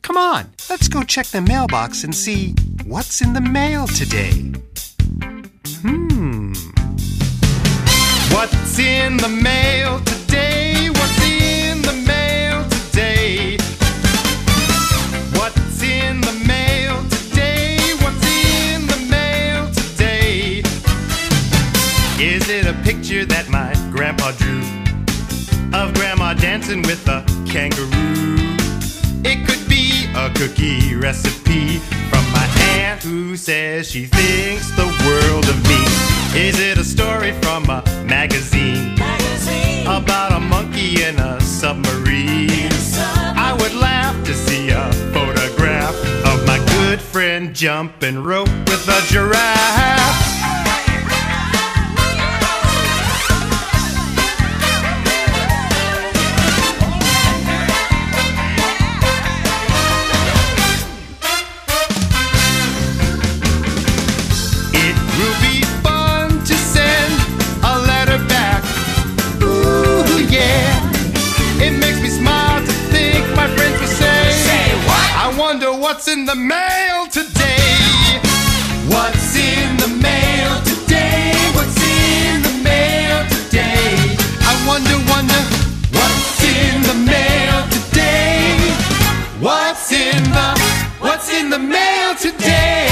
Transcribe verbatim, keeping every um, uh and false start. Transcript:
Come on, let's go check the mailbox and see what's in the mail today. Hmm. What's in the mail today? What's in the mail today? What's in the mail today? What's in the mail today? Is it a picture that my grandpa drew of grandma dancing with a kangaroo? It could be a cookie recipe from my aunt who says she thinks the world of me. Is it a story from a magazine, magazine. about a monkey in a submarine? In a submarine? I would laugh to see a photograph of my good friend jumping rope with a giraffe. What's in the mail today? What's in the mail today? What's in the mail today? I wonder, wonder, what's in the mail today? What's in the, what's in the mail today?